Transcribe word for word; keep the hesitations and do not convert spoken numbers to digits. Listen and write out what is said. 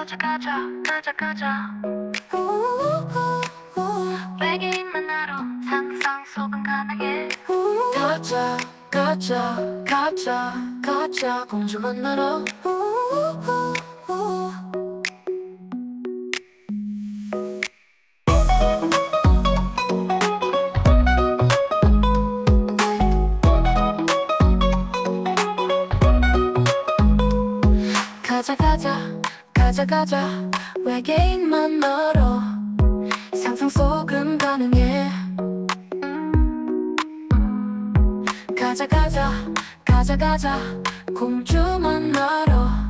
가자 가자 가자 가자 우우우우. 외계인 만나러 상상 속은 가능해. 가자 가자 가자 가자 공주 만나러 우우우우. 가자 가자 가자 가자 외계인 만나러 상상 속은 가능해. 가자 가자 가자 가자 공주 만나러